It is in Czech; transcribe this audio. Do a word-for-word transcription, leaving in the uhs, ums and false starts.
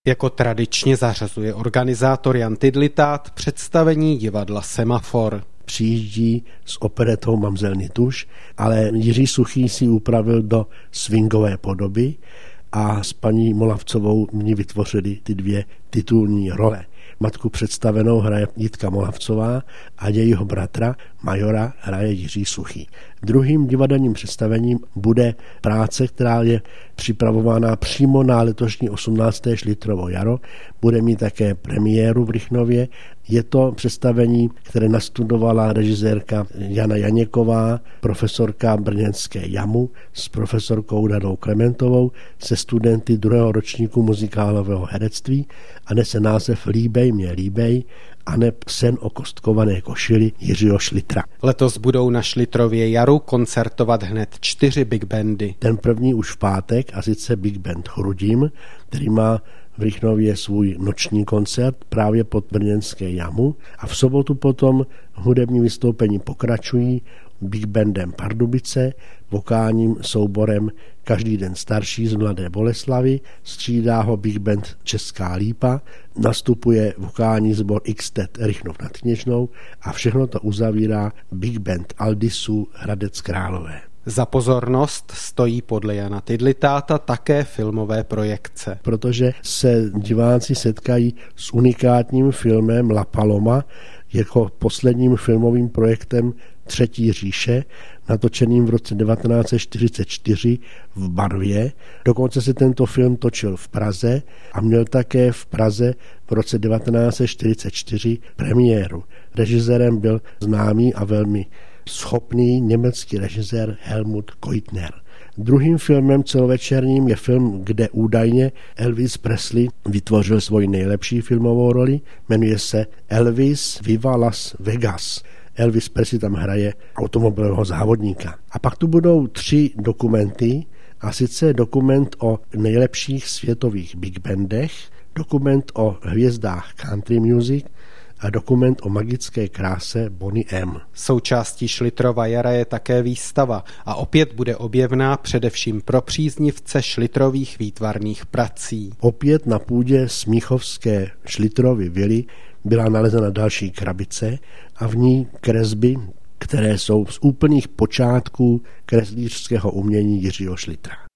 Jako tradičně zařazuje organizátor Jan Tidlitát představení divadla Semafor. Přijíždí s operetou Mamzelný tuš, ale Jiří Suchý si upravil do swingové podoby a s paní Molavcovou ní vytvořili ty dvě titulní role. Matku představenou hraje Jitka Molavcová a jejího bratra majora hraje Jiří Suchý. Druhým divadelním představením bude práce, která je připravována přímo na letošní osmnácté Šlitrovo jaro. Bude mít také premiéru v Rychnově. Je to představení, které nastudovala režisérka Jana Janěková, profesorka brněnské Jamu s profesorkou Danou Klementovou, se studenty druhého ročníku muzikálového herectví a nese název Líbej mě líbej, aneb Sen o kostkované košili Jiřího Šlitra. Letos budou na Šlitrově jaru koncertovat hned čtyři big bandy. Ten první už v pátek, a sice Big Band Chrudim, který má v Rychnově svůj noční koncert právě pod brněnské Jamu, a v sobotu potom hudební vystoupení pokračují Big Bandem Pardubice, vokálním souborem Každý den starší z Mladé Boleslavy, střídá ho Big Band Česká Lípa, nastupuje vokální sbor X-Tet Rychnov nad Kněžnou a všechno to uzavírá Big Band Aldisu Hradec Králové. Za pozornost stojí podle Jana Tidlitáta také filmové projekce. Protože se diváci setkají s unikátním filmem La Paloma jako posledním filmovým projektem Třetí říše, natočeným v roce devatenáct set čtyřicet čtyři v barvě. Dokonce se tento film točil v Praze a měl také v Praze v roce devatenáct set čtyřicet čtyři premiéru. Režisérem byl známý a velmi schopný německý režisér Helmut Keutner. Druhým filmem celovečerním je film, kde údajně Elvis Presley vytvořil svoji nejlepší filmovou roli. Jmenuje se Elvis Viva Las Vegas. Elvis Presley tam hraje automobilového závodníka. A pak tu budou tři dokumenty, a sice dokument o nejlepších světových big bandech, dokument o hvězdách country music a dokument o magické kráse Bonnie M. Součástí Šlitrova jara je také výstava a opět bude objevná především pro příznivce šlitrových výtvarných prací. Opět na půdě smíchovské Šlitrovy vily byla nalezena další krabice a v ní kresby, které jsou z úplných počátků kreslířského umění Jiřího Šlitra.